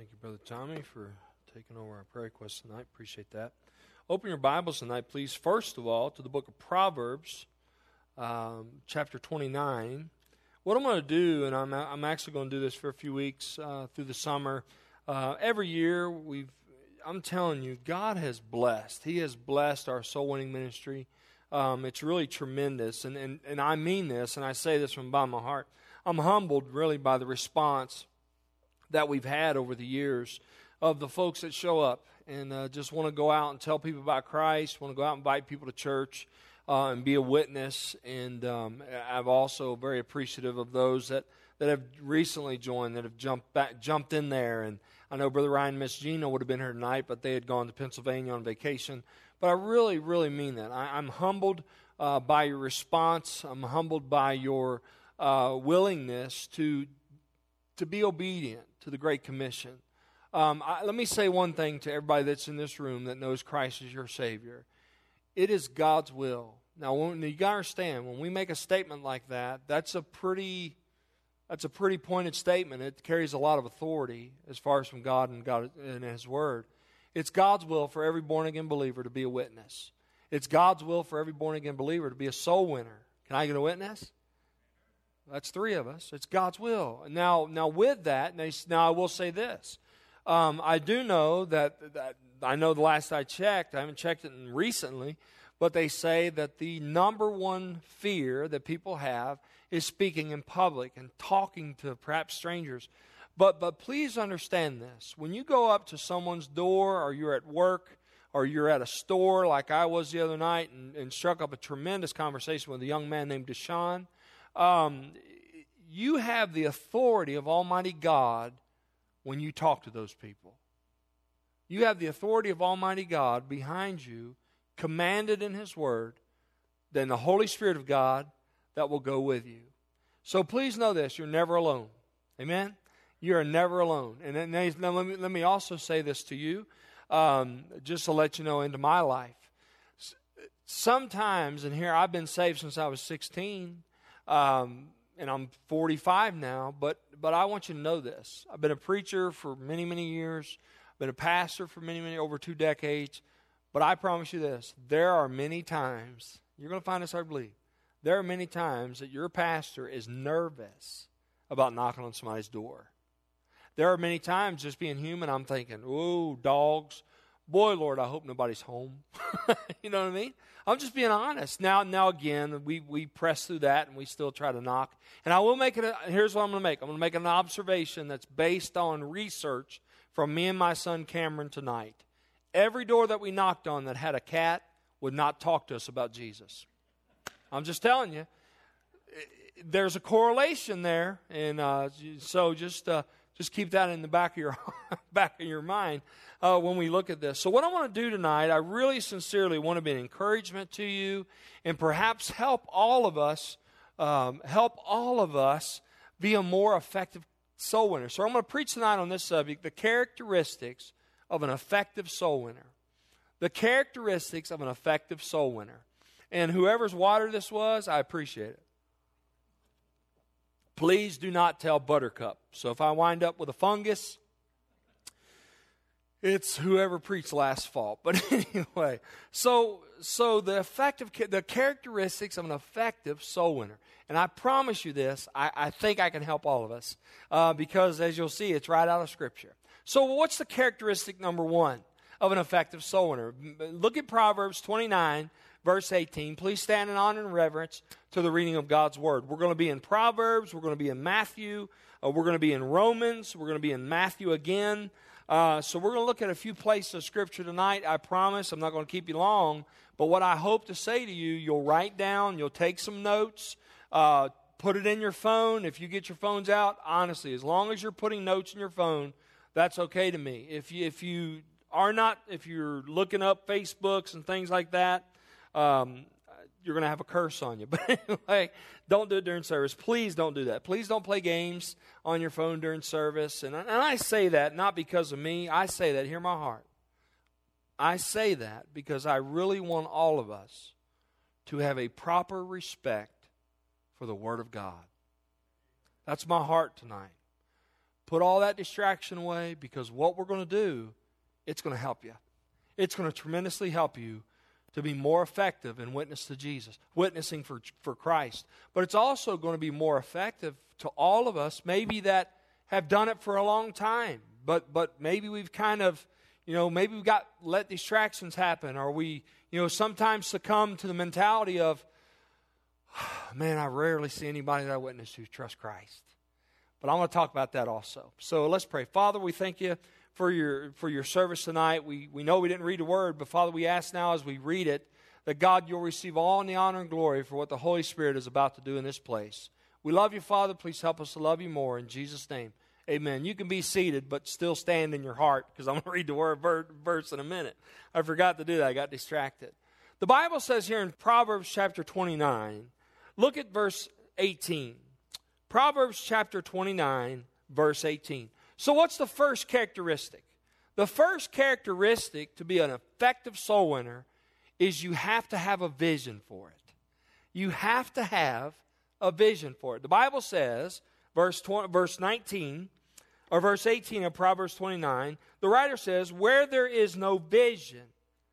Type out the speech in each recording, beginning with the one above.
Thank you, Brother Tommy, for taking over our prayer requests tonight. Appreciate that. Open your Bibles tonight, please, first of all, to the book of Proverbs, chapter 29. What I'm going to do, and I'm actually going to do this for a few weeks through the summer. Every year, I'm telling you, God has blessed. He has blessed our soul-winning ministry. It's really tremendous, and I mean this, and I say this from the bottom of my heart. I'm humbled, really, by the response that we've had over the years of the folks that show up and just want to go out and tell people about Christ, want to go out and invite people to church and be a witness. And I'm also very appreciative of those that have recently joined, that have jumped in there. And I know Brother Ryan and Miss Gina would have been here tonight, but they had gone to Pennsylvania on vacation. But I really, really mean that. I'm humbled by your response. I'm humbled by your willingness to be obedient to the Great Commission. Let me say one thing to everybody that's in this room that knows Christ as your Savior. It is God's will. Now, you got to understand, when we make a statement like that, that's a pretty pointed statement. It carries a lot of authority as far as from God and His Word. It's God's will for every born-again believer to be a witness. It's God's will for every born-again believer to be a soul winner. Can I get a witness? That's three of us. It's God's will. Now with that, now I will say this. I do know that I know the last I checked, I haven't checked it recently, but they say that the number one fear that people have is speaking in public and talking to perhaps strangers. But please understand this. When you go up to someone's door, or you're at work, or you're at a store like I was the other night and struck up a tremendous conversation with a young man named Deshaun, you have the authority of Almighty God when you talk to those people. You have the authority of Almighty God behind you, commanded in His Word, then the Holy Spirit of God that will go with you. So please know this, you're never alone. Amen? You are never alone. And then, now let me also say this to you, just to let you know into my life. Sometimes, and here I've been saved since I was 16, and I'm 45 now, but I want you to know this. I've been a preacher for many, many years. I've been a pastor for many, over 2 decades. But I promise you this, there are many times, you're going to find this hard to believe, there are many times that your pastor is nervous about knocking on somebody's door. There are many times, just being human, I'm thinking, oh, dogs. Boy, Lord, I hope nobody's home. You know what I mean? I'm just being honest. Now again, we press through that and we still try to knock. And I will make it, here's what I'm going to make. I'm going to make an observation that's based on research from me and my son Cameron tonight. Every door that we knocked on that had a cat would not talk to us about Jesus. I'm just telling you. There's a correlation there. And so just keep that in the back of your mind when we look at this. So what I want to do tonight, I really sincerely want to be an encouragement to you and perhaps help all of us be a more effective soul winner. So I'm going to preach tonight on this subject, the characteristics of an effective soul winner. The characteristics of an effective soul winner. And whoever's water this was, I appreciate it. Please do not tell Buttercup. So if I wind up with a fungus, it's whoever preached last fault. But anyway, so the characteristics of an effective soul winner. And I promise you this, I think I can help all of us because as you'll see, it's right out of Scripture. So what's the characteristic number one of an effective soul winner? Look at Proverbs 29, verse 18. Please stand in honor and reverence to the reading of God's Word. We're going to be in Proverbs. We're going to be in Matthew. We're going to be in Romans. We're going to be in Matthew again. So we're going to look at a few places of Scripture tonight. I promise I'm not going to keep you long. But what I hope to say to you, you'll write down, you'll take some notes, put it in your phone. If you get your phones out, honestly, as long as you're putting notes in your phone, that's okay to me. If you're looking up Facebooks and things like that, you're going to have a curse on you. But anyway, don't do it during service. Please don't do that. Please don't play games on your phone during service. And I say that not because of me. I say that, hear my heart. I say that because I really want all of us to have a proper respect for the Word of God. That's my heart tonight. put all that distraction away, because what we're going to do, it's going to help you. It's going to tremendously help you to be more effective in witness to Jesus, witnessing for Christ. But it's also going to be more effective to all of us, maybe that have done it for a long time, but maybe we've kind of, maybe we've let distractions happen, or we, sometimes succumb to the mentality of, man, I rarely see anybody that I witness to trust Christ. But I want to talk about that also. So let's pray. Father, we thank you for your service tonight. We know we didn't read the word, but Father, we ask now as we read it that God, you'll receive all the honor and glory for what the Holy Spirit is about to do in this place. We love you, Father. Please help us to love you more. In Jesus' name, amen. You can be seated, but still stand in your heart, because I'm going to read the word verse in a minute. I forgot to do that. I got distracted. The Bible says here in Proverbs chapter 29, look at verse 18. Proverbs chapter 29, verse 18. So what's the first characteristic? The first characteristic to be an effective soul winner is you have to have a vision for it. You have to have a vision for it. The Bible says, verse 19, or verse 18 of Proverbs 29, the writer says, where there is no vision,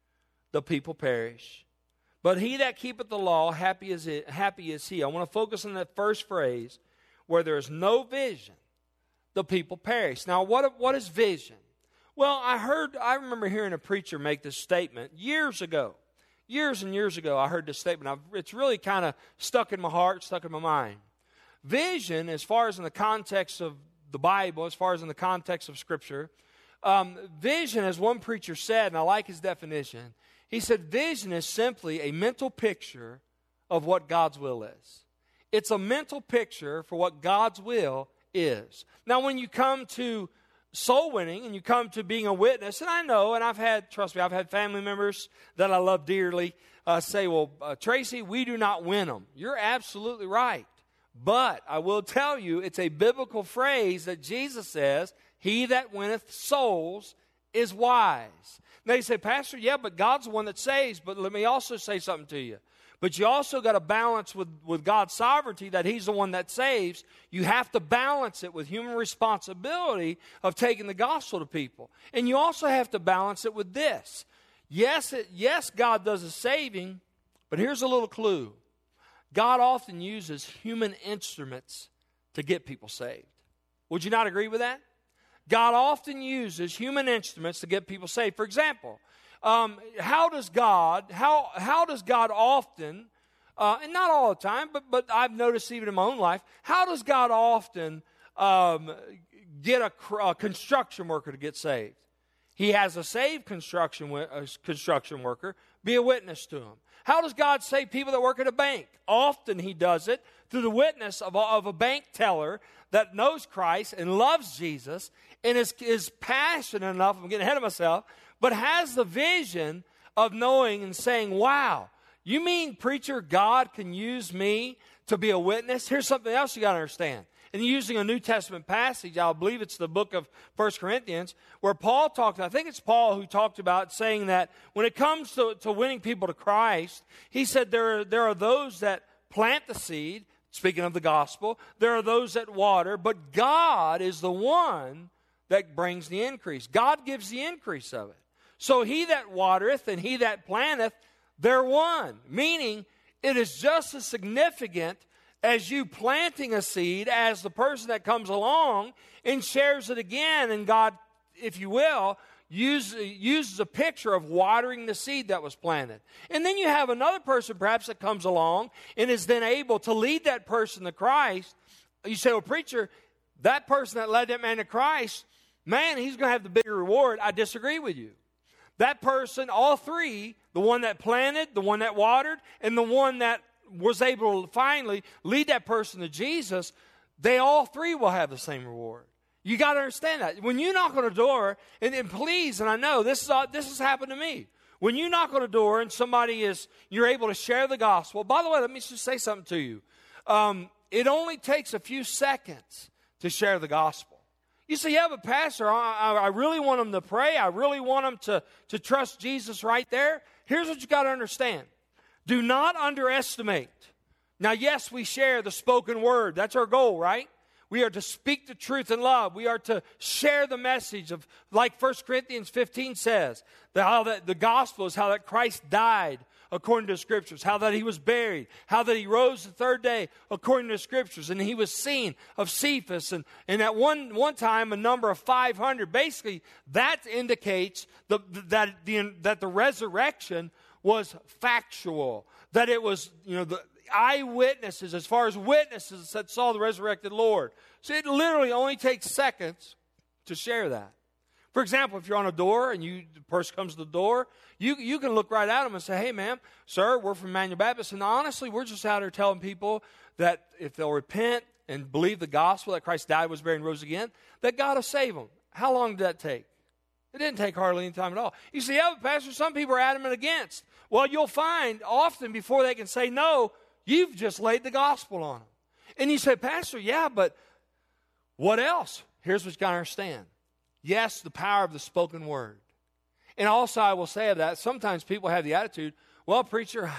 the people perish. But he that keepeth the law, happy is he. I want to focus on that first phrase, where there is no vision, the people perish. Now, what is vision? Well, I remember hearing a preacher make this statement years ago. Years and years ago, I heard this statement. It's really kind of stuck in my heart, stuck in my mind. Vision, as far as in the context of the Bible, as far as in the context of Scripture, vision, as one preacher said, and I like his definition, he said vision is simply a mental picture of what God's will is. It's a mental picture for what God's will is. Now, when you come to soul winning and you come to being a witness, and I know, and trust me, I've had family members that I love dearly say, well, Tracy, we do not win them. You're absolutely right. But I will tell you, it's a biblical phrase that Jesus says, he that winneth souls is wise. Now you say, Pastor, yeah, but God's the one that saves. But let me also say something to you. But you also got to balance with God's sovereignty that he's the one that saves. You have to balance it with human responsibility of taking the gospel to people. And you also have to balance it with this. Yes, God does the saving, but here's a little clue. God often uses human instruments to get people saved. Would you not agree with that? God often uses human instruments to get people saved. For example, how does God often, and not all the time, but I've noticed even in my own life, how does God often get a construction worker to get saved? He has a saved construction worker be a witness to him. How does God save people that work at a bank? Often he does it through the witness of a bank teller that knows Christ and loves Jesus and is passionate enough, I'm getting ahead of myself, but has the vision of knowing and saying, wow, you mean, preacher, God can use me to be a witness? Here's something else you got to understand. And using a New Testament passage, I believe it's the book of 1 Corinthians, where Paul talked, I think it's Paul who talked about saying that when it comes to winning people to Christ, he said there are those that plant the seed, speaking of the gospel, there are those that water, but God is the one that brings the increase. God gives the increase of it. So he that watereth and he that planteth, they're one. Meaning, it is just as significant as you planting a seed as the person that comes along and shares it again. And God, if you will, uses a picture of watering the seed that was planted. And then you have another person perhaps that comes along and is then able to lead that person to Christ. You say, well, preacher, that person that led that man to Christ, man, he's going to have the bigger reward. I disagree with you. That person, all three, the one that planted, the one that watered, and the one that was able to finally lead that person to Jesus, they all three will have the same reward. You got to understand that. When you knock on a door, and please, and I know this has happened to me. When you knock on a door and you're able to share the gospel. By the way, let me just say something to you. It only takes a few seconds to share the gospel. You say, yeah, but Pastor, I really want them to pray. I really want them to trust Jesus right there. Here's what you got to understand. Do not underestimate. Now, yes, we share the spoken word. That's our goal, right? We are to speak the truth in love. We are to share the message of, like 1 Corinthians 15 says, that the gospel is how that Christ died according to the Scriptures, how that he was buried, how that he rose the third day according to the Scriptures, and he was seen of Cephas, and at one time a number of 500. Basically, that indicates that the resurrection was factual, that it was, the eyewitnesses, as far as witnesses that saw the resurrected Lord. So it literally only takes seconds to share that. For example, if you're on a door and the person comes to the door, you can look right at them and say, hey, ma'am, sir, we're from Emmanuel Baptist, and honestly, we're just out here telling people that if they'll repent and believe the gospel that Christ died, was buried, and rose again, that God will save them. How long did that take? It didn't take hardly any time at all. You say, yeah, but Pastor, some people are adamant against. Well, you'll find often before they can say no, you've just laid the gospel on them. And you say, Pastor, yeah, but what else? Here's what you got to understand. Yes, the power of the spoken word. And also I will say of that, sometimes people have the attitude, well, preacher,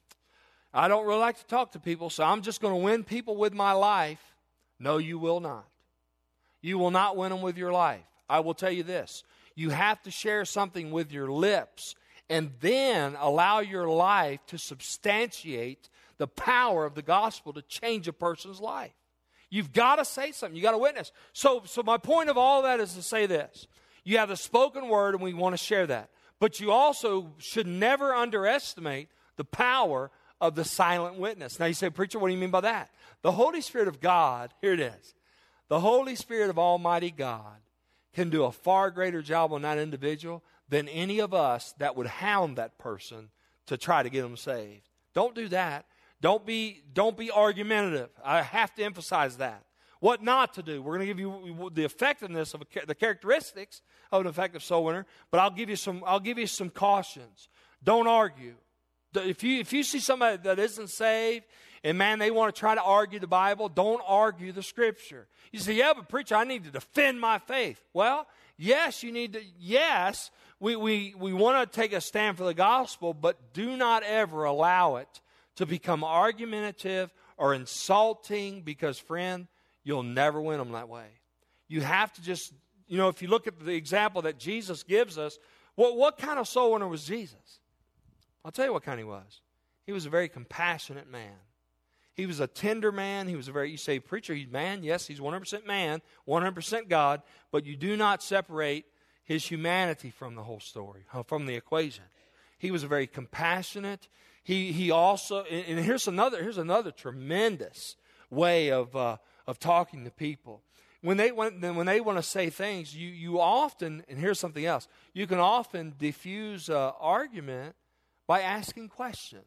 I don't really like to talk to people, so I'm just going to win people with my life. No, you will not. You will not win them with your life. I will tell you this. You have to share something with your lips and then allow your life to substantiate the power of the gospel to change a person's life. You've got to say something. You've got to witness. So my point of all that is to say this. You have the spoken word, and we want to share that. But you also should never underestimate the power of the silent witness. Now you say, preacher, what do you mean by that? The Holy Spirit of God, here it is. The Holy Spirit of Almighty God can do a far greater job on that individual than any of us that would hound that person to try to get them saved. Don't do that. Don't be argumentative. I have to emphasize that. What not to do. We're going to give you the effectiveness of the characteristics of an effective soul winner, but I'll give you some cautions. Don't argue. If you see somebody that isn't saved and man, they want to try to argue the Bible, don't argue the Scripture. You say, yeah, but preacher, I need to defend my faith. Well, yes, you need to. Yes, we want to take a stand for the gospel, but do not ever allow it to become argumentative or insulting because, friend, you'll never win them that way. You have to just, if you look at the example that Jesus gives us, what kind of soul winner was Jesus? I'll tell you what kind he was. He was a very compassionate man. He was a tender man. You say, preacher, he's man. Yes, he's 100% man, 100% God, but you do not separate his humanity from the whole story, from the equation. He was a very compassionate. He also, and here's another tremendous way of talking to people. When they want to say things, you often, and here's something else, you can often diffuse argument by asking questions.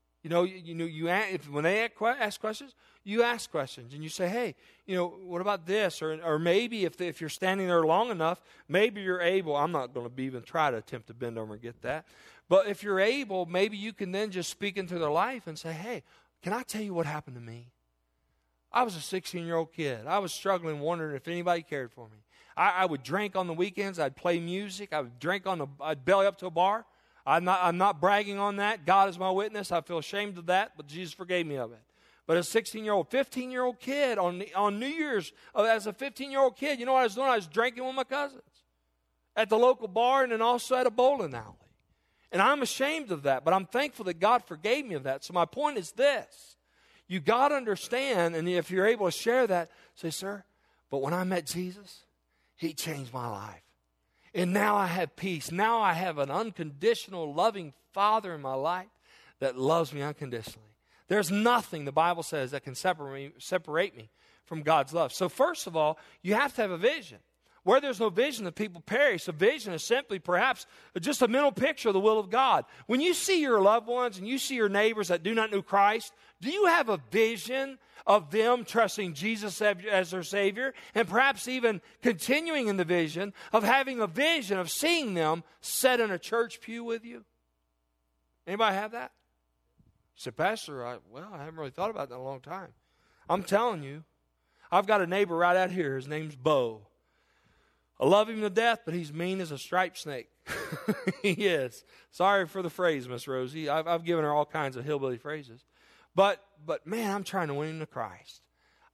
When they ask questions, you ask questions, and you say, hey, what about this? Or maybe if you're standing there long enough, maybe you're able. I'm not going to even try to attempt to bend over and get that. But if you're able, maybe you can then just speak into their life and say, hey, can I tell you what happened to me? I was a 16-year-old kid. I was struggling, wondering if anybody cared for me. I would drink on the weekends. I'd play music. I'd belly up to a bar. I'm not bragging on that. God is my witness. I feel ashamed of that, but Jesus forgave me of it. But a 15-year-old kid on New Year's, as a 15-year-old kid, you know what I was doing? I was drinking with my cousins at the local bar and then also at a bowling alley. And I'm ashamed of that, but I'm thankful that God forgave me of that. So my point is this. You got to understand, and if you're able to share that, say, sir, but when I met Jesus, he changed my life. And now I have peace. Now I have an unconditional, loving Father in my life that loves me unconditionally. There's nothing, the Bible says, that can separate me from God's love. So first of all, you have to have a vision. Where there's no vision, the people perish. A vision is simply perhaps just a mental picture of the will of God. When you see your loved ones and you see your neighbors that do not know Christ, do you have a vision of them trusting Jesus as their Savior? And perhaps even continuing in the vision of having a vision of seeing them sit in a church pew with you? Anybody have that? You say, Pastor, I haven't really thought about that in a long time. I'm telling you, I've got a neighbor right out here. His name's Bo. I love him to death, but he's mean as a striped snake. He is. Sorry for the phrase, Miss Rosie. I've given her all kinds of hillbilly phrases. But man, I'm trying to win him to Christ.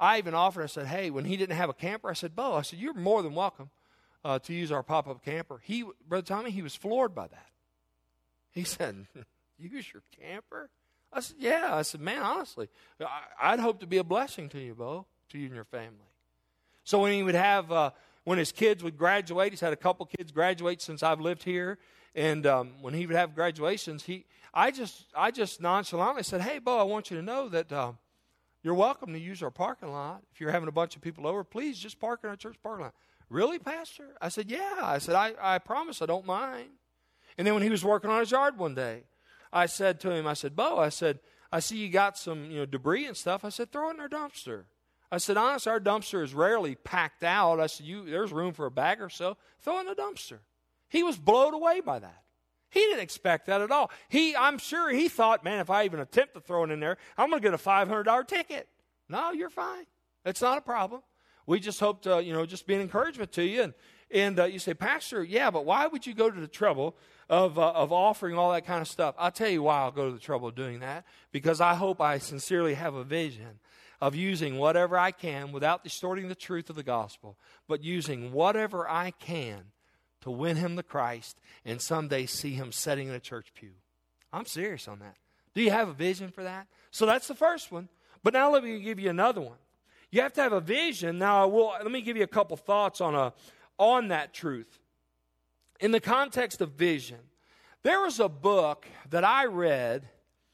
I even offered, I said, hey, when he didn't have a camper, I said, Bo, I said, you're more than welcome to use our pop-up camper. Brother Tommy, he was floored by that. He said, use your camper? I said, yeah. I said, man, honestly, I'd hope to be a blessing to you, Bo, to you and your family. So when he would have, when his kids would graduate, he's had a couple kids graduate since I've lived here, and when he would have graduations, I just nonchalantly said, hey, Bo, I want you to know that you're welcome to use our parking lot. If you're having a bunch of people over, please just park in our church parking lot. Really, Pastor? I said, yeah. I said, I promise I don't mind. And then when he was working on his yard one day, I said to him, I said, Bo, I said, I see you got some debris and stuff. I said, throw it in our dumpster. I said, honestly, our dumpster is rarely packed out. I said, there's room for a bag or so. Throw it in the dumpster. He was blown away by that. He didn't expect that at all. I'm sure he thought, man, if I even attempt to throw it in there, I'm going to get a $500 ticket. No, you're fine. It's not a problem. We just hope to, just be an encouragement to you. And you say, Pastor, yeah, but why would you go to the trouble of offering all that kind of stuff? I'll tell you why I'll go to the trouble of doing that. Because I hope I sincerely have a vision of using whatever I can without distorting the truth of the gospel, but using whatever I can to win him to Christ and someday see him sitting in a church pew. I'm serious on that. Do you have a vision for that? So that's the first one. But now let me give you another one. You have to have a vision. Now let me give you a couple thoughts on that truth. In the context of vision, there was a book that I read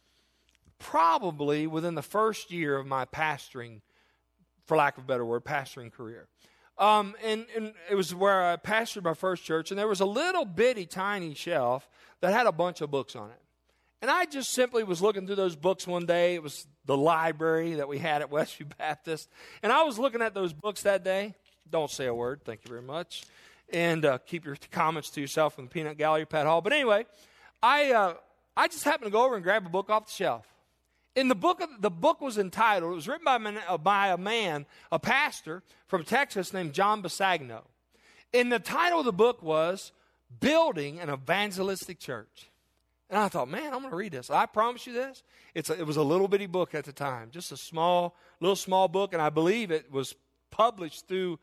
probably within the first year of my pastoring, for lack of a better word, pastoring career. And it was where I pastored my first church, and there was a little bitty tiny shelf that had a bunch of books on it. And I just simply was looking through those books one day. It was the library that we had at Westview Baptist. And I was looking at those books that day. Don't say a word. Thank you very much. And keep your comments to yourself in the peanut gallery, Pat Hall. But anyway, I just happened to go over and grab a book off the shelf. In the book was entitled, it was written by a man, a pastor from Texas named John Bisagno. And the title of the book was Building an Evangelistic Church. And I thought, man, I'm going to read this. I promise you this. It was a little bitty book at the time, just a little small book, and I believe it was published through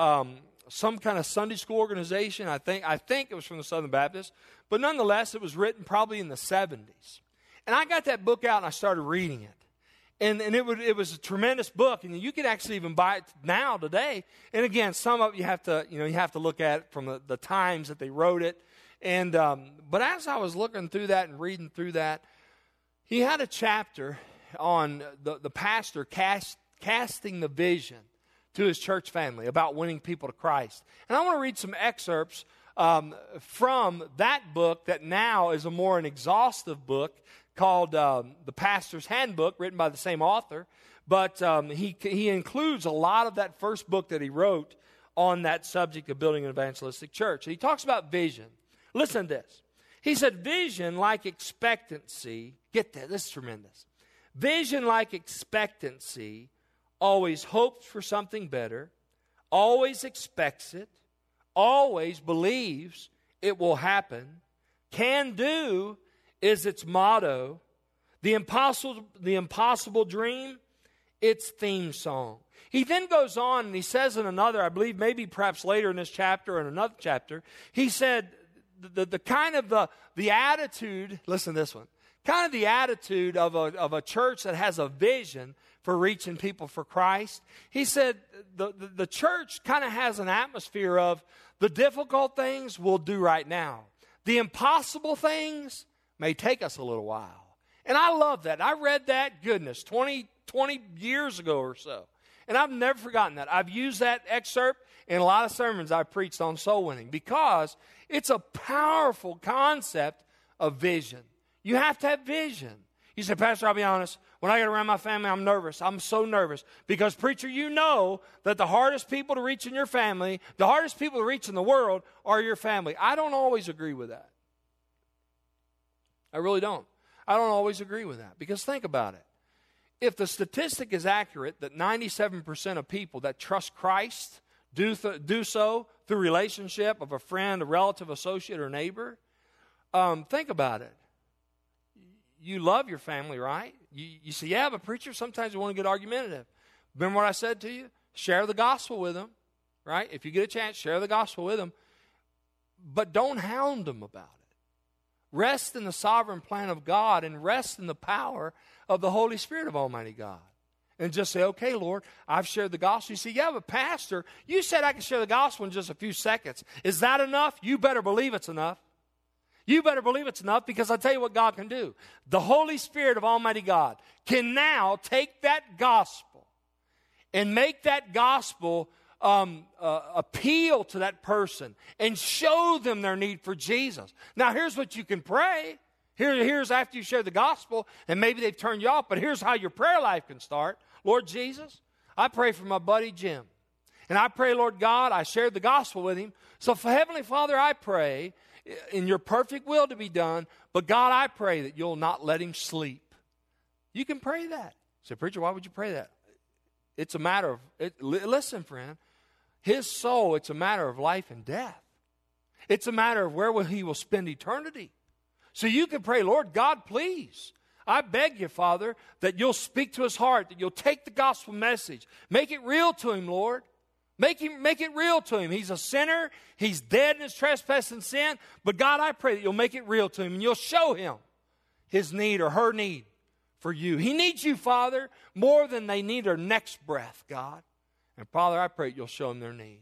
some kind of Sunday school organization. I think it was from the Southern Baptist, but nonetheless, it was written probably in the 70s. And I got that book out and I started reading it. And it was a tremendous book, and you can actually even buy it now today. And again, some of it you have to look at it from the times that they wrote it. And but as I was looking through that and reading through that, he had a chapter on the pastor casting the vision to his church family about winning people to Christ. And I want to read some excerpts from that book that now is an exhaustive book called The Pastor's Handbook, written by the same author. But he includes a lot of that first book that he wrote on that subject of building an evangelistic church. He talks about vision. Listen to this. He said, vision like expectancy, get that, this is tremendous. Vision like expectancy always hopes for something better, always expects it, always believes it will happen. Can do is its motto. The impossible dream, its theme song. He then goes on and he says in another, I believe maybe perhaps later in this chapter or in another chapter, he said the kind of the attitude, listen to this one, kind of the attitude of a church that has a vision for reaching people for Christ. He said the church kind of has an atmosphere of the difficult things we'll do right now. The impossible things may take us a little while. And I love that. I read that, 20 years ago or so. And I've never forgotten that. I've used that excerpt in a lot of sermons I've preached on soul winning because it's a powerful concept of vision. You have to have vision. You say, Pastor, I'll be honest. When I get around my family, I'm nervous. I'm so nervous. Because, preacher, you know that the hardest people to reach in your family, the hardest people to reach in the world are your family. I don't always agree with that. I really don't. I don't always agree with that. Because think about it. If the statistic is accurate that 97% of people that trust Christ do so through relationship of a friend, a relative, associate, or neighbor, think about it. You love your family, right? You say, yeah, but preacher, sometimes you want to get argumentative. Remember what I said to you? Share the gospel with them, right? If you get a chance, share the gospel with them. But don't hound them about it. Rest in the sovereign plan of God and rest in the power of the Holy Spirit of Almighty God. And just say, okay, Lord, I've shared the gospel. You say, yeah, but Pastor, you said I could share the gospel in just a few seconds. Is that enough? You better believe it's enough. You better believe it's enough, because I'll tell you what God can do. The Holy Spirit of Almighty God can now take that gospel and make that gospel appeal to that person and show them their need for Jesus. Now, here's what you can pray. Here's after you share the gospel, and maybe they've turned you off, but here's how your prayer life can start. Lord Jesus, I pray for my buddy Jim. And I pray, Lord God, I shared the gospel with him. So, for Heavenly Father, I pray in your perfect will to be done, but God, I pray that you'll not let him sleep. You can pray that. Say, preacher, why would you pray that? It's a matter of, listen, friend, his soul, it's a matter of life and death. It's a matter of where he will spend eternity. So you can pray, Lord God, please, I beg you, Father, that you'll speak to his heart, that you'll take the gospel message. Make it real to him, Lord. Make it real to him. He's a sinner. He's dead in his trespass and sin. But God, I pray that you'll make it real to him and you'll show him his need or her need for you. He needs you, Father, more than they need their next breath, God. And Father, I pray that you'll show them their need.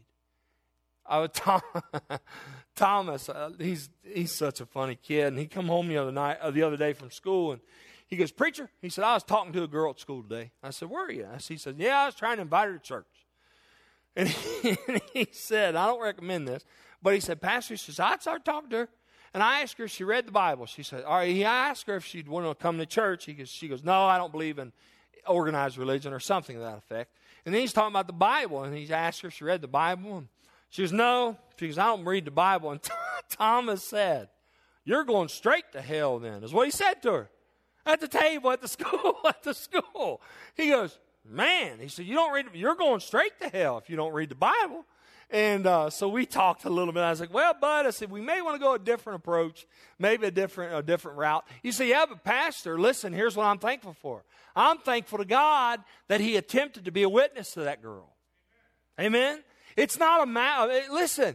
Thomas, he's such a funny kid, and he come home the other day from school, and he goes, preacher, he said, I was talking to a girl at school today. I said, where are you? He said, yeah, I was trying to invite her to church. And he said, I don't recommend this, but he said, Pastor, he says, I started talking to her, and I asked her if she read the Bible. She said, all right, I asked her if she'd want to come to church. She goes, no, I don't believe in organized religion or something to that effect. And then he's talking about the Bible, and he's asked her if she read the Bible, and she goes, no. She goes, I don't read the Bible. And Thomas said, you're going straight to hell then, is what he said to her at the table at the school. He goes, man, he said, you don't read, you're going straight to hell if you don't read the Bible. And so we talked a little bit. I was like, well, bud, I said, we may want to go a different approach, maybe a different route. You say, yeah, but Pastor, listen, here's what I'm thankful for. I'm thankful to God that he attempted to be a witness to that girl. Amen? It's not a matter, listen,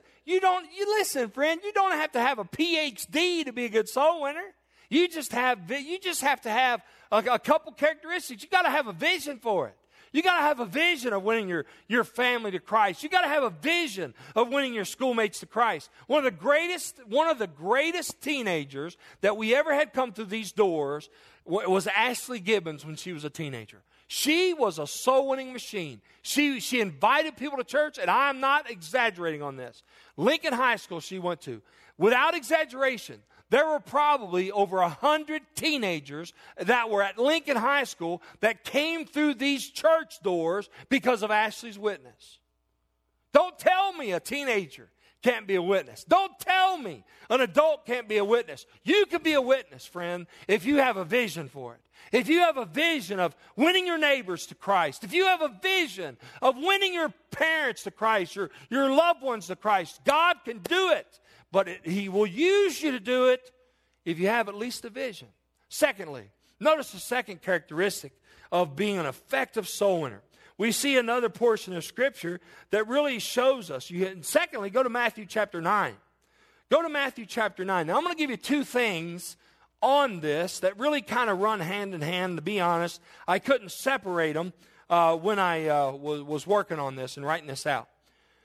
friend, you don't have to have a PhD to be a good soul winner. You just have to have a couple characteristics. You got to have a vision for it. You got to have a vision of winning your family to Christ. You got to have a vision of winning your schoolmates to Christ. One of the greatest teenagers that we ever had come through these doors was Ashley Gibbons when she was a teenager. She was a soul-winning machine. She invited people to church, and I'm not exaggerating on this. Lincoln High School she went to. Without exaggeration, there were probably over 100 teenagers that were at Lincoln High School that came through these church doors because of Ashley's witness. Don't tell me a teenager can't be a witness. Don't tell me an adult can't be a witness. You can be a witness, friend, if you have a vision for it. If you have a vision of winning your neighbors to Christ, if you have a vision of winning your parents to Christ, your loved ones to Christ, God can do it. But he will use you to do it if you have at least a vision. Secondly, notice the second characteristic of being an effective soul winner. We see another portion of Scripture that really shows us. Secondly, go to Matthew chapter 9. Go to Matthew chapter 9. Now, I'm going to give you two things on this that really kind of run hand in hand. To be honest, I couldn't separate them when I was working on this and writing this out.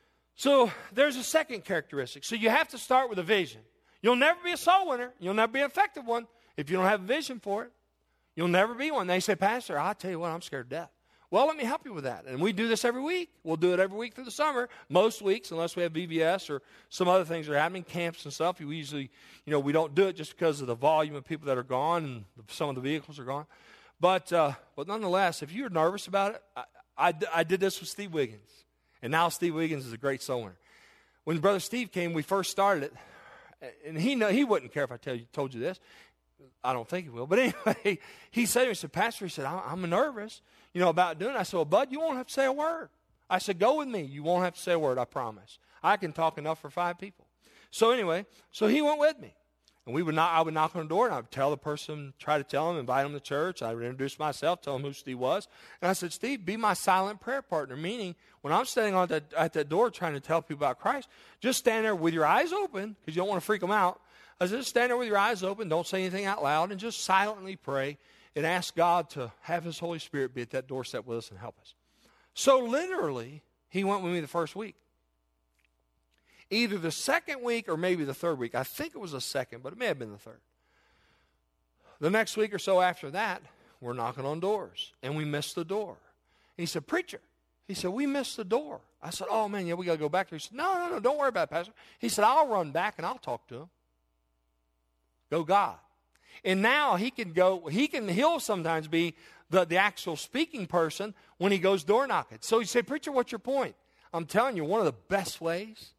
So there's a second characteristic. So you have to start with a vision. You'll never be a soul winner. You'll never be an effective one if you don't have a vision for it. You'll never be one. They say, Pastor, I'll tell you what, I'm scared to death. Well, let me help you with that. And we do this every week. We'll do it every week through the summer. Most weeks, unless we have VBS or some other things that are happening, camps and stuff, we usually, we don't do it just because of the volume of people that are gone and some of the vehicles are gone. But nonetheless, if you're nervous about it, I did this with Steve Wiggins. And now Steve Wiggins is a great soul winner. When Brother Steve came, we first started it. And he wouldn't care if I told you this. I don't think he will. But anyway, he said to me, he said, Pastor, he said, I'm nervous, about doing it. I said, well, bud, you won't have to say a word. I said, go with me. You won't have to say a word, I promise. I can talk enough for 5 people. So anyway, he went with me. And I would knock on the door, and I would tell the person, try to tell them, invite them to church. I would introduce myself, tell them who Steve was. And I said, Steve, be my silent prayer partner, meaning when I'm standing at that door trying to tell people about Christ, just stand there with your eyes open, because you don't want to freak them out. I said, just stand there with your eyes open, don't say anything out loud, and just silently pray and ask God to have His Holy Spirit be at that doorstep with us and help us. So literally, he went with me the first week. Either the second week or maybe the third week. I think it was the second, but it may have been the third. The next week or so after that, we're knocking on doors, and we missed the door. And he said, preacher, he said, we missed the door. I said, oh, man, yeah, we got to go back there. He said, no, don't worry about it, Pastor. He said, I'll run back and I'll talk to him. Go God. And now he'll sometimes be the actual speaking person when he goes door knocking. So he said, preacher, what's your point? I'm telling you, one of the best ways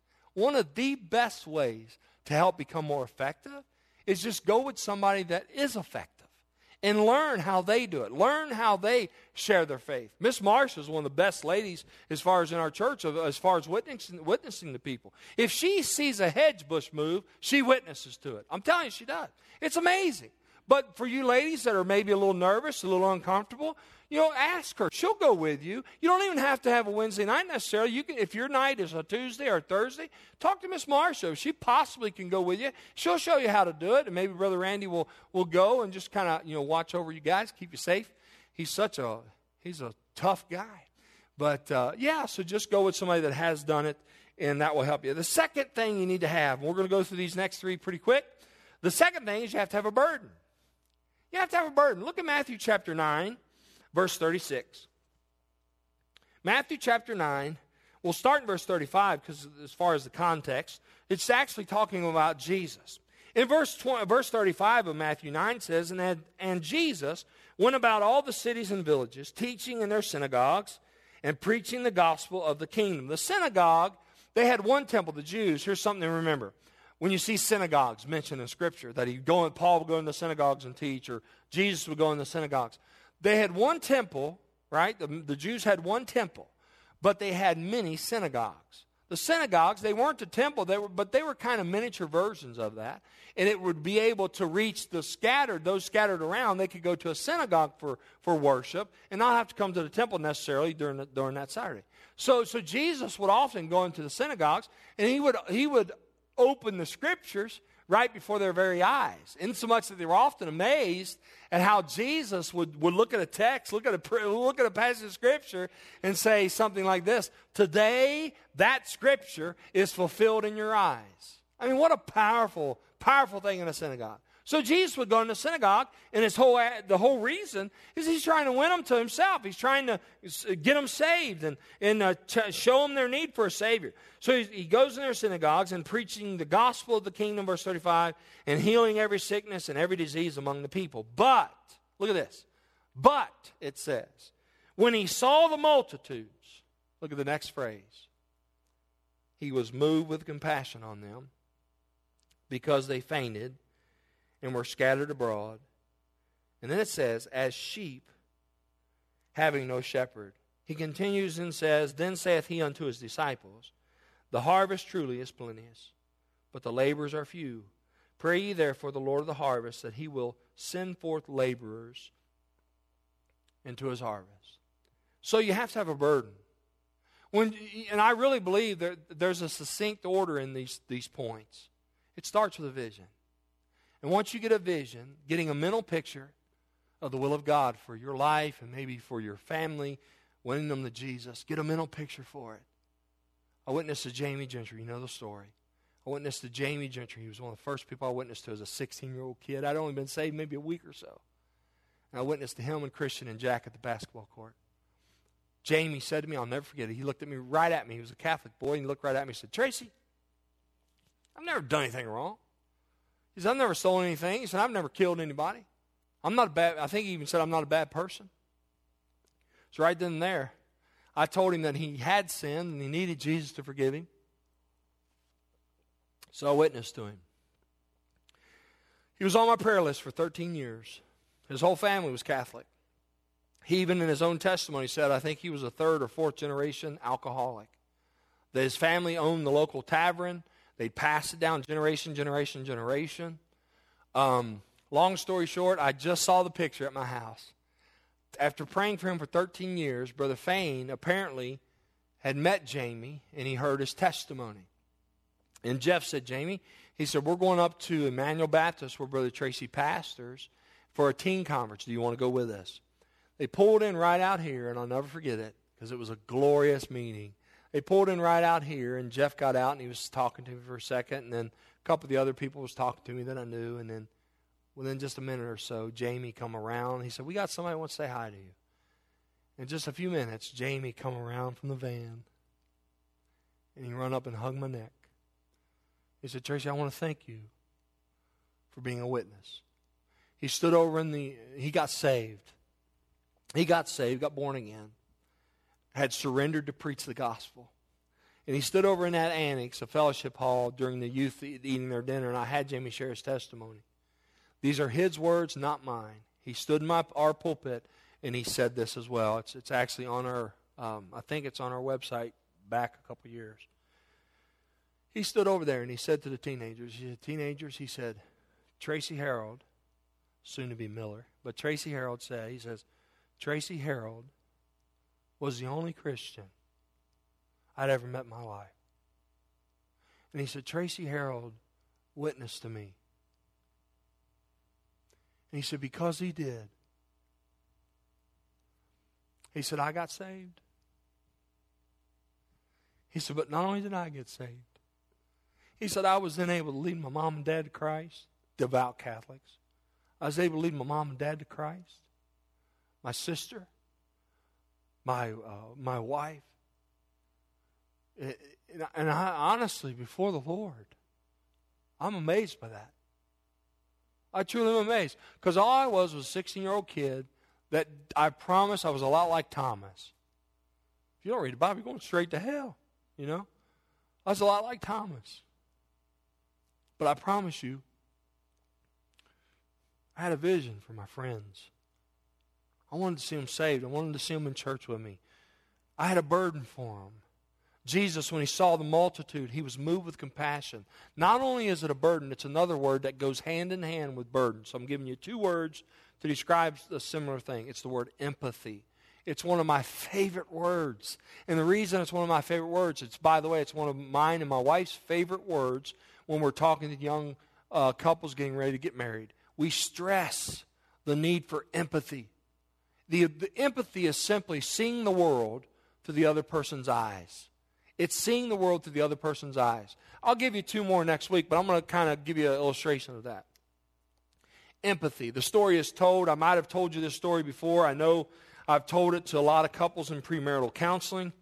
to help become more effective is just go with somebody that is effective and learn how they do it. Learn how they share their faith. Miss Marsh is one of the best ladies as far as in our church, as far as witnessing to people. If she sees a hedge bush move, she witnesses to it. I'm telling you, she does. It's amazing. But for you ladies that are maybe a little nervous, a little uncomfortable, ask her. She'll go with you. You don't even have to have a Wednesday night necessarily. You can, if your night is a Tuesday or Thursday, talk to Miss Marcia. She possibly can go with you. She'll show you how to do it, and maybe Brother Randy will go and just kind of watch over you guys, keep you safe. He's a tough guy. But so just go with somebody that has done it, and that will help you. The second thing you need to have, and we're going to go through these next three pretty quick. The second thing is you have to have a burden. You have to have a burden. Look at Matthew chapter 9. Verse 36. Matthew chapter 9, we'll start in verse 35 because as far as the context, it's actually talking about Jesus. In verse 35 of Matthew 9 says, And Jesus went about all the cities and villages, teaching in their synagogues and preaching the gospel of the kingdom. The synagogue, they had one temple, the Jews. Here's something to remember. When you see synagogues mentioned in Scripture, that Paul would go in the synagogues and teach, or Jesus would go in the synagogues. They had one temple, right? The Jews had one temple, but they had many synagogues. The synagogues, they weren't a temple, but they were kind of miniature versions of that. And it would be able to reach those scattered around. They could go to a synagogue for worship and not have to come to the temple necessarily during that Saturday. So Jesus would often go into the synagogues, and he would open the Scriptures right before their very eyes, insomuch that they were often amazed at how Jesus would look at a text, look at a passage of Scripture, and say something like this: today, that Scripture is fulfilled in your eyes. I mean, what a powerful, powerful thing in a synagogue. So Jesus would go in the synagogue, and the whole reason is he's trying to win them to himself. He's trying to get them saved and show them their need for a Savior. So he goes in their synagogues and preaching the gospel of the kingdom, verse 35, and healing every sickness and every disease among the people. But, look at this, but, it says, when he saw the multitudes, look at the next phrase, he was moved with compassion on them because they fainted and were scattered abroad. And then it says, as sheep having no shepherd. He continues and says, then saith he unto his disciples, the harvest truly is plenteous, but the laborers are few. Pray ye therefore the Lord of the harvest that he will send forth laborers into his harvest. So you have to have a burden. And I really believe there's a succinct order in these points. It starts with a vision. And once you get a vision, getting a mental picture of the will of God for your life and maybe for your family, winning them to Jesus, get a mental picture for it. I witnessed to Jamie Gentry. You know the story. I witnessed to Jamie Gentry. He was one of the first people I witnessed to as a 16-year-old kid. I'd only been saved maybe a week or so. And I witnessed to him and Christian and Jack at the basketball court. Jamie said to me, I'll never forget it, he looked at me right at me. He was a Catholic boy, and he looked right at me and said, Tracy, I've never done anything wrong. He said, I've never stolen anything. He said, I've never killed anybody. I think he even said, I'm not a bad person. So right then and there, I told him that he had sinned and he needed Jesus to forgive him. So I witnessed to him. He was on my prayer list for 13 years. His whole family was Catholic. He even in his own testimony said, I think he was a third or fourth generation alcoholic. That his family owned the local tavern. They'd pass it down generation. Long story short, I just saw the picture at my house. After praying for him for 13 years, Brother Fain apparently had met Jamie, and he heard his testimony. And Jeff said, Jamie, he said, we're going up to Emmanuel Baptist where Brother Tracy pastors for a teen conference. Do you want to go with us? They pulled in right out here, and I'll never forget it because it was a glorious meeting. They pulled in right out here, and Jeff got out, and he was talking to me for a second, and then a couple of the other people was talking to me that I knew, and then within just a minute or so, Jamie come around. He said, we got somebody who wants to say hi to you. In just a few minutes, Jamie come around from the van, and he run up and hugged my neck. He said, Tracy, I want to thank you for being a witness. He stood over he got saved. He got saved, got born again, had surrendered to preach the gospel. And he stood over in that annex, a fellowship hall, during the youth eating their dinner, and I had Jamie share his testimony. These are his words, not mine. He stood in our pulpit, and he said this as well. It's actually on our, I think it's on our website back a couple years. He stood over there, and he said to the teenagers, he said, Tracy Harold, soon to be Miller, but Tracy Harold said, he says, Tracy Harold was the only Christian I'd ever met in my life. And he said, Tracy Harold witnessed to me. And he said, because he did, he said, I got saved. He said, but not only did I get saved, he said, I was then able to lead my mom and dad to Christ, devout Catholics. I was able to lead my mom and dad to Christ, my sister, my wife. And I honestly, before the Lord, I'm amazed by that. I truly am amazed. Because all I was a 16-year-old kid that I promise I was a lot like Thomas. If you don't read the Bible, you're going straight to hell, you know. I was a lot like Thomas. But I promise you, I had a vision for my friends. I wanted to see them saved. I wanted to see them in church with me. I had a burden for them. Jesus, when he saw the multitude, he was moved with compassion. Not only is it a burden, it's another word that goes hand in hand with burden. So I'm giving you two words to describe a similar thing. It's the word empathy. It's one of my favorite words. And the reason it's one of my favorite words, by the way, it's one of mine and my wife's favorite words when we're talking to young couples getting ready to get married. We stress the need for empathy. The empathy is simply seeing the world through the other person's eyes. It's seeing the world through the other person's eyes. I'll give you two more next week, but I'm going to kind of give you an illustration of that. Empathy. The story is told. I might have told you this story before. I know I've told it to a lot of couples in premarital counseling.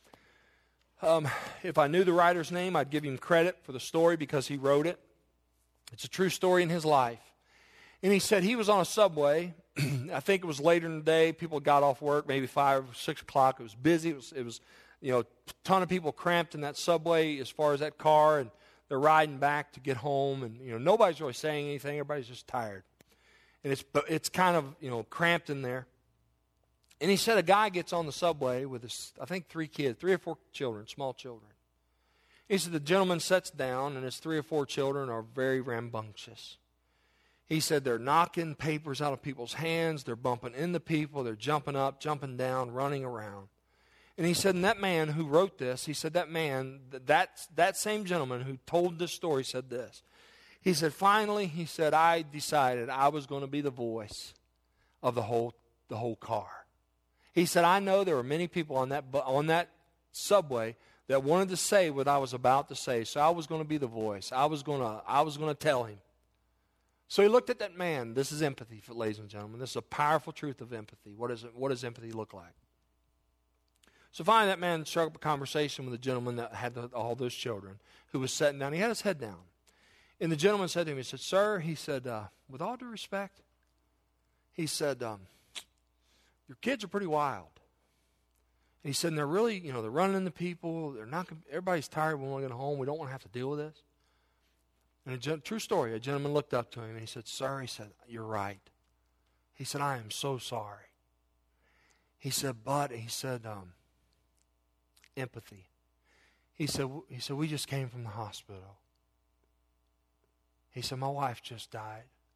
If I knew the writer's name, I'd give him credit for the story because he wrote it. It's a true story in his life. And he said he was on a subway. I think it was later in the day. People got off work, maybe 5 or 6 o'clock. It was busy. It was a ton of people cramped in that subway as far as that car, and they're riding back to get home, and nobody's really saying anything. Everybody's just tired, and it's kind of cramped in there. And he said a guy gets on the subway with I think 3 or 4 children, small children. He said the gentleman sits down, and his 3 or 4 children are very rambunctious. He said they're knocking papers out of people's hands, they're bumping into people, they're jumping up, jumping down, running around. And he said, and that man who wrote this, he said that same gentleman who told this story said this. He said, finally, he said, I decided I was going to be the voice of the whole car. He said, I know there were many people on that subway that wanted to say what I was about to say, so I was going to be the voice. I was going to tell him. So he looked at that man. This is empathy, ladies and gentlemen. This is a powerful truth of empathy. What does empathy look like? So finally, that man struck up a conversation with the gentleman that had all those children, who was sitting down. He had his head down. And the gentleman said to him, he said, sir, he said, with all due respect, he said, your kids are pretty wild. And he said, and they're really, they're running into people. They're not. Everybody's tired. We want to get home. We don't want to have to deal with this. And true story, a gentleman looked up to him and he said, sir, he said, you're right. He said, I am so sorry. He said, but, he said, empathy. He said, we just came from the hospital. He said, my wife just died.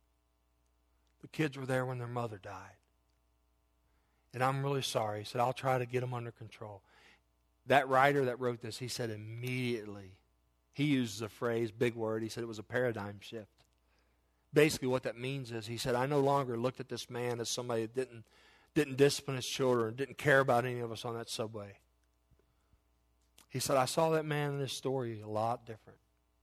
The kids were there when their mother died. And I'm really sorry. He said, I'll try to get them under control. That writer that wrote this, he said immediately, he uses a phrase, big word, he said it was a paradigm shift. Basically what that means is, he said, I no longer looked at this man as somebody that didn't discipline his children, didn't care about any of us on that subway. He said, I saw that man in his story a lot different.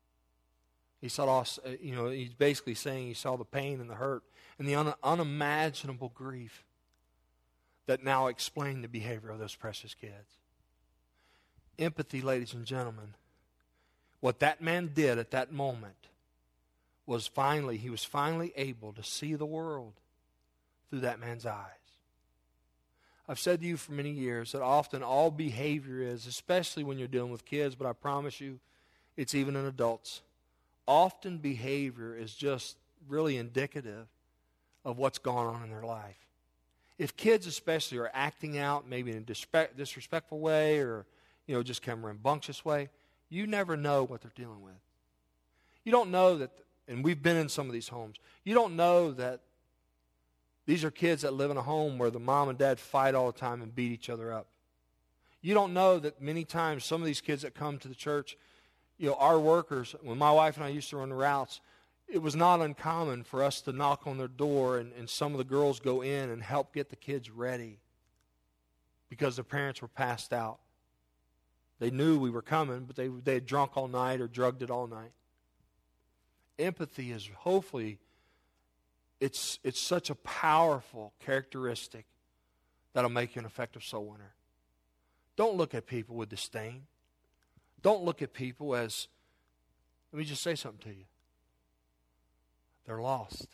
He saw, he's basically saying he saw the pain and the hurt and the unimaginable grief that now explained the behavior of those precious kids. Empathy, ladies and gentlemen, what that man did at that moment was he was finally able to see the world through that man's eyes. I've said to you for many years that often all behavior is, especially when you're dealing with kids, but I promise you it's even in adults, often behavior is just really indicative of what's going on in their life. If kids especially are acting out maybe in a disrespectful way or just kind of rambunctious way, you never know what they're dealing with. You don't know that, and we've been in some of these homes, you don't know that these are kids that live in a home where the mom and dad fight all the time and beat each other up. You don't know that many times some of these kids that come to the church, our workers, when my wife and I used to run the routes, it was not uncommon for us to knock on their door and some of the girls go in and help get the kids ready because their parents were passed out. They knew we were coming, but they had drunk all night or drugged it all night. Empathy is hopefully, it's such a powerful characteristic that'll make you an effective soul winner. Don't look at people with disdain. Don't look at people as, let me just say something to you. They're lost.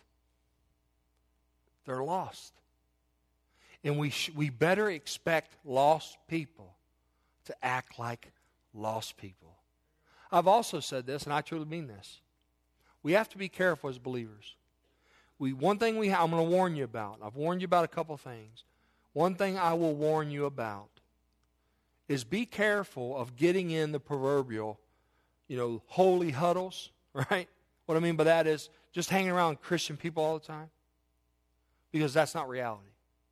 They're lost. And we better expect lost people to act like lost people. I've also said this, and I truly mean this. We have to be careful as believers. One thing I'm going to warn you about, I've warned you about a couple things. One thing I will warn you about is be careful of getting in the proverbial, holy huddles, right? What I mean by that is just hanging around Christian people all the time. Because that's not reality.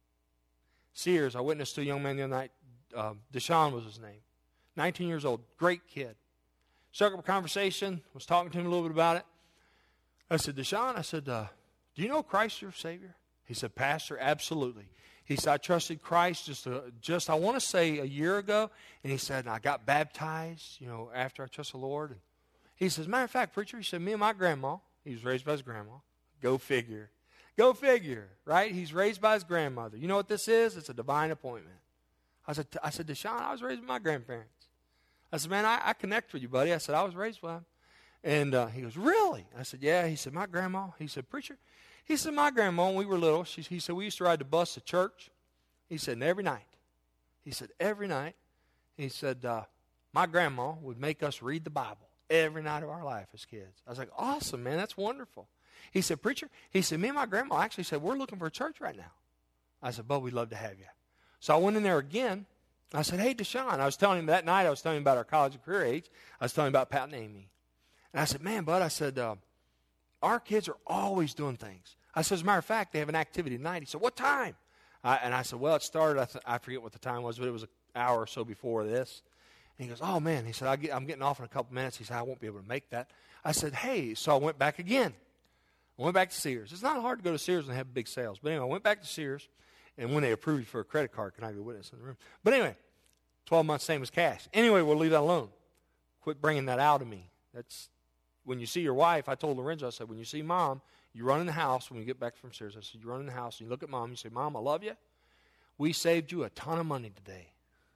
Sears, I witnessed to a young man the other night, Deshaun was his name. 19 years old, great kid. Struck up a conversation, was talking to him a little bit about it. I said, Deshaun, do you know Christ your Savior? He said, Pastor, absolutely. He said, I trusted Christ just I want to say a year ago. And he said, I got baptized, after I trusted the Lord. And he says, matter of fact, preacher, he said, me and my grandma, he was raised by his grandma. Go figure. Go figure, right? He's raised by his grandmother. You know what this is? It's a divine appointment. I said, Deshaun, I was raised with my grandparents. I said, man, I connect with you, buddy. I said, I was raised with them. And he goes, really? I said, yeah. He said, my grandma. He said, preacher. He said, my grandma, when we were little, he said, we used to ride the bus to church. He said, and every night. He said, every night. He said, my grandma would make us read the Bible every night of our life as kids. I was like, awesome, man. That's wonderful. He said, preacher, he said, me and my grandma actually said, we're looking for a church right now. I said, Bud, we'd love to have you. So I went in there again. I said, hey, Deshaun. I was telling him that night, I was telling him about our college and career age. I was telling him about Pat and Amy. And I said, man, Bud, I said, our kids are always doing things. I said, as a matter of fact, they have an activity tonight. He said, what time? And I said, well, it started, I forget what the time was, but it was an hour or so before this. And he goes, oh, man. He said, I'm getting off in a couple minutes. He said, I won't be able to make that. I said, hey. So I went back again. I went back to Sears. It's not hard to go to Sears and have big sales. But anyway, I went back to Sears. And when they approve you for a credit card, can I be a witness in the room? But anyway, 12 months, same as cash. Anyway, we'll leave that alone. Quit bringing that out of me. That's when you see your wife. I told Lorenzo, I said, when you see Mom, you run in the house when you get back from Sears. I said, you run in the house and you look at Mom. You say, Mom, I love you. We saved you a ton of money today.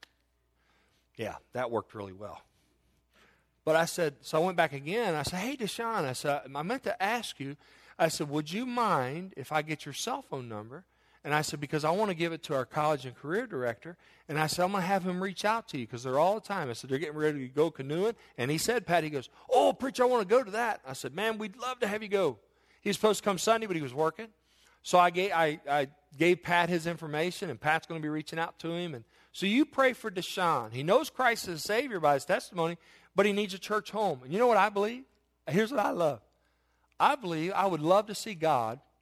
Yeah, that worked really well. But I said, so I went back again. I said, hey, Deshaun, I said, I meant to ask you. I said, would you mind if I get your cell phone number? And I said, because I want to give it to our college and career director. And I said, I'm going to have him reach out to you because they're all the time. I said, they're getting ready to go canoeing. And he said, Pat, he goes, oh, preacher, I want to go to that. I said, man, we'd love to have you go. He was supposed to come Sunday, but he was working. So I gave Pat his information, and Pat's going to be reaching out to him. And so you pray for Deshaun. He knows Christ is a Savior by his testimony, but he needs a church home. And you know what I believe? Here's what I love. I believe I would love to see God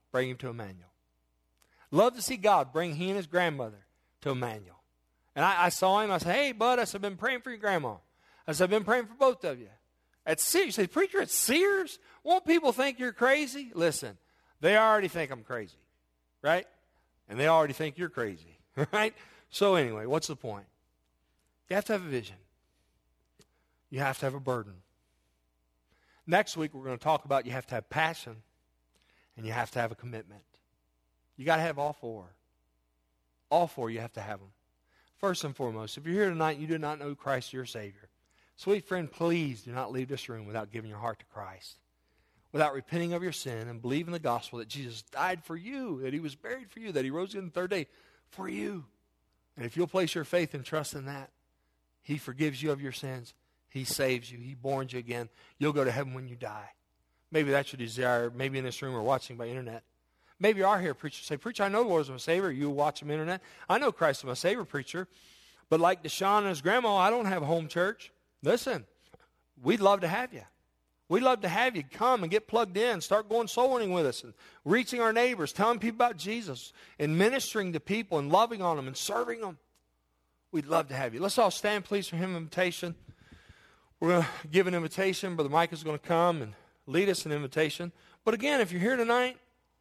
bring him to Emmanuel. Love to see God bring he and his grandmother to Emmanuel. And I saw him. I said, hey, bud, I said, I've been praying for your grandma. I said, I've been praying for both of you. At Sears, you say, preacher, at Sears? Won't people think you're crazy? Listen, they already think I'm crazy, right? And they already think you're crazy, right? So anyway, what's the point? You have to have a vision. You have to have a burden. Next week, we're going to talk about you have to have passion and you have to have a commitment. You got to have all four. All four, you have to have them. First and foremost, if you're here tonight and you do not know Christ as your Savior, sweet friend, please do not leave this room without giving your heart to Christ, without repenting of your sin and believing the gospel that Jesus died for you, that he was buried for you, that he rose again the third day for you. And if you'll place your faith and trust in that, he forgives you of your sins. He saves you. He borns you again. You'll go to heaven when you die. Maybe that's your desire. Maybe in this room or watching by internet. Maybe you are here, preacher. Say, preacher, I know the Lord is my Savior. You watch him internet. I know Christ is my Savior, preacher. But like Deshaun and his grandma, I don't have a home church. Listen, we'd love to have you. We'd love to have you come and get plugged in, start going soul winning with us and reaching our neighbors, telling people about Jesus and ministering to people and loving on them and serving them. We'd love to have you. Let's all stand, please, for him invitation. We're going to give an invitation. Brother Mike is going to come and lead us an invitation. But again, if you're here tonight,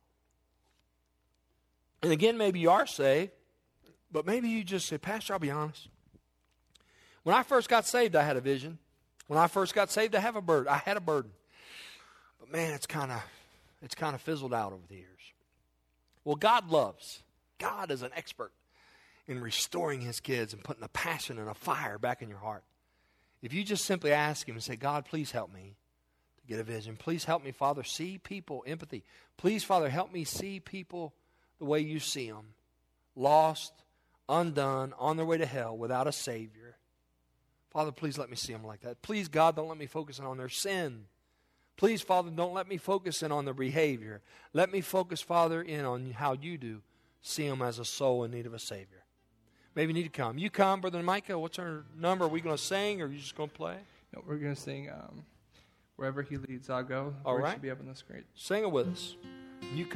and again, maybe you are saved, but maybe you just say, Pastor, I'll be honest. When I first got saved, I had a vision. When I first got saved, I had a burden. But man, it's kind of fizzled out over the years. Well, God loves. God is an expert in restoring his kids and putting a passion and a fire back in your heart. If you just simply ask him and say, God, please help me to get a vision. Please help me, Father, see people, empathy. Please, Father, help me see people the way you see them. Lost, undone, on their way to hell without a Savior. Father, please let me see them like that. Please, God, don't let me focus on their sin. Please, Father, don't let me focus in on their behavior. Let me focus, Father, in on how you do see them as a soul in need of a Savior. Maybe you need to come. You come, Brother Micah. What's our number? Are we going to sing or are you just going to play? No, we're going to sing Wherever He Leads, I'll Go. All right. It should be up on the screen. Sing it with us. You come.